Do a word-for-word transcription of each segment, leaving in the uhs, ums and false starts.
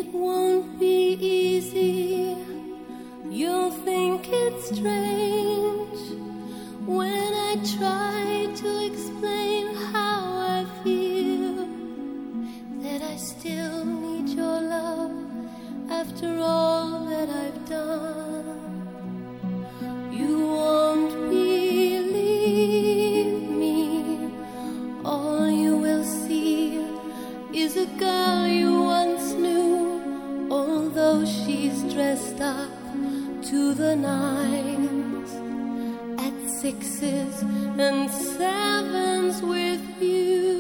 won't be easy. You'll think it's strange when I try to explain how I feel, that I still need your love after all that I've done. You won't believe me. All you will see is a girl you once knew, although she's dressed up to the nines, at sixes and sevens with you.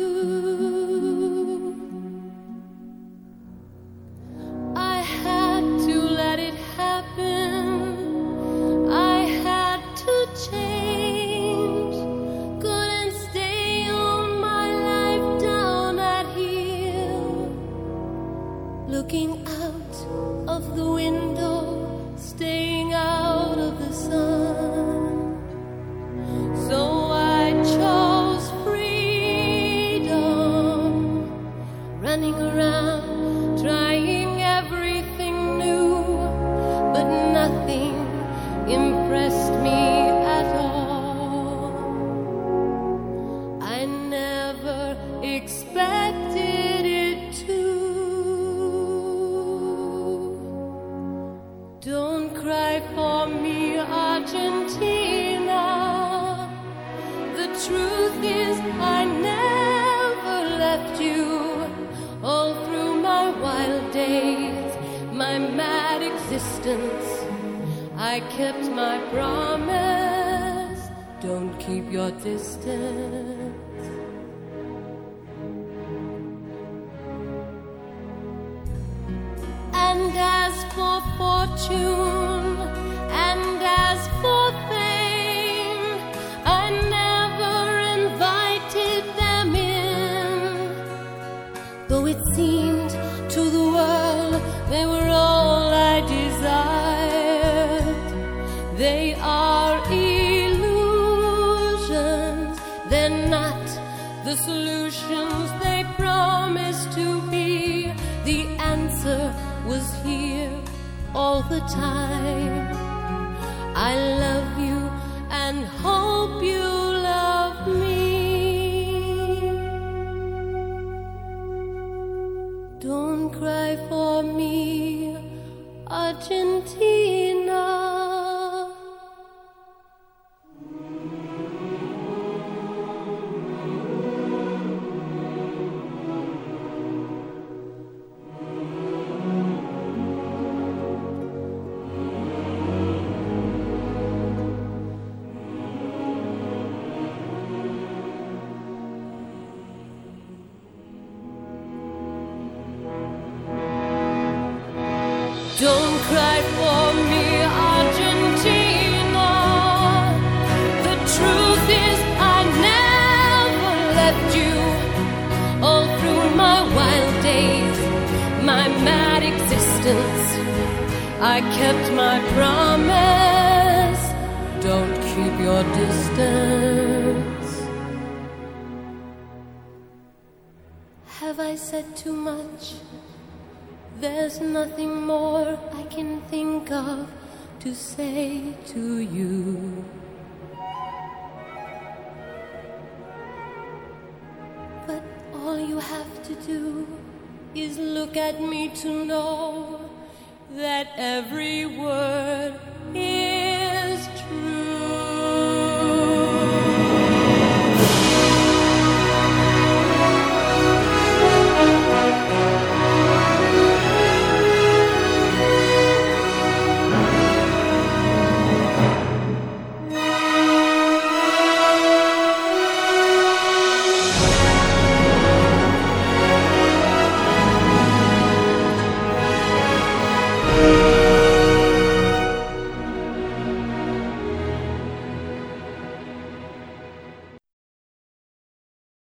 I had to let it happen. I had to change. Couldn't stay on my life down at heel, looking out of the window, staying out of the sun. So I chose freedom, running around, trying everything new, but nothing impressed me at all. I never expected it to. Don't cry for me, Argentina. The truth is I never left you. All through my wild days, my mad existence, I kept my promise. Don't keep your distance. And as for fortune, and as for fame, I never invited them in, though it seemed to the world they were all I desired. They are illusions, they're not the solutions they promised to be. The answer was here all the time. I love you and hope you love me. Don't cry for me, Argentina. Don't cry for me, Argentina. The truth is I never left you. All through my wild days, my mad existence, I kept my promise. Don't keep your distance. Have I said too much? There's nothing more I can think of to say to you. But all you have to do is look at me to know that every word is